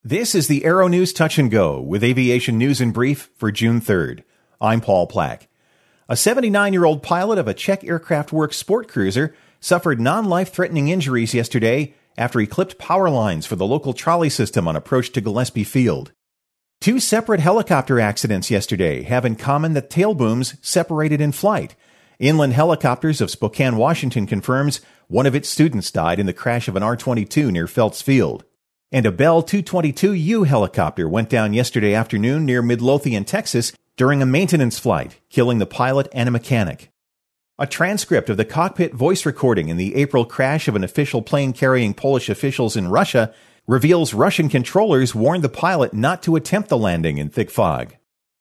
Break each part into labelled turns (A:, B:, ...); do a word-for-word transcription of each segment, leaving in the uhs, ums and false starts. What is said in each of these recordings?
A: This is the Aero News Touch and Go with aviation news in brief for June third. I'm Paul Plack. A seventy-nine-year-old pilot of a Czech Aircraft Works sport cruiser suffered non-life-threatening injuries yesterday after he clipped power lines for the local trolley system on approach to Gillespie Field. Two separate helicopter accidents yesterday have in common that tail booms separated in flight. Inland Helicopters of Spokane, Washington confirms one of its students died in the crash of an R twenty-two near Phelps Field. And a Bell two twenty-two U helicopter went down yesterday afternoon near Midlothian, Texas, during a maintenance flight, killing the pilot and a mechanic. A transcript of the cockpit voice recording in the April crash of an official plane carrying Polish officials in Russia reveals Russian controllers warned the pilot not to attempt the landing in thick fog.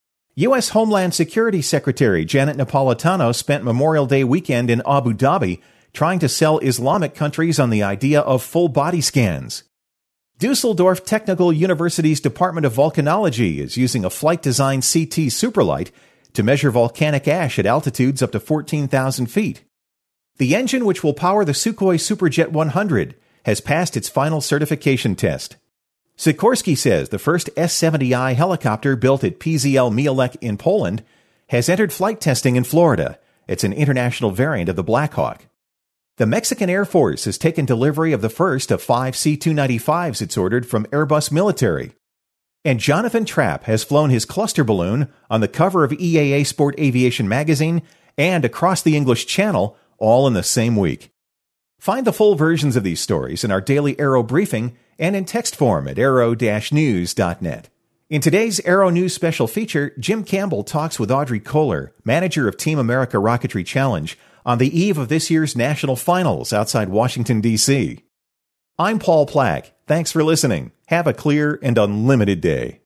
A: U S. Homeland Security Secretary Janet Napolitano spent Memorial Day weekend in Abu Dhabi trying to sell Islamic countries on the idea of full body scans. Dusseldorf Technical University's Department of Volcanology is using a flight-designed C T Superlight to measure volcanic ash at altitudes up to fourteen thousand feet. The engine which will power the Sukhoi Superjet one hundred has passed its final certification test. Sikorsky says the first S seventy I helicopter built at P Z L Mielec in Poland has entered flight testing in Florida. It's an international variant of the Black Hawk. The Mexican Air Force has taken delivery of the first of five C two ninety-fives it's ordered from Airbus Military. And Jonathan Trapp has flown his cluster balloon on the cover of E A A Sport Aviation magazine and across the English Channel, all in the same week. Find the full versions of these stories in our daily Aero briefing and in text form at aero dash news dot net. In today's Aero News special feature, Jim Campbell talks with Audrey Kohler, manager of Team America Rocketry Challenge, on the eve of this year's national finals outside Washington, D C I'm Paul Plack. Thanks for listening. Have a clear and unlimited day.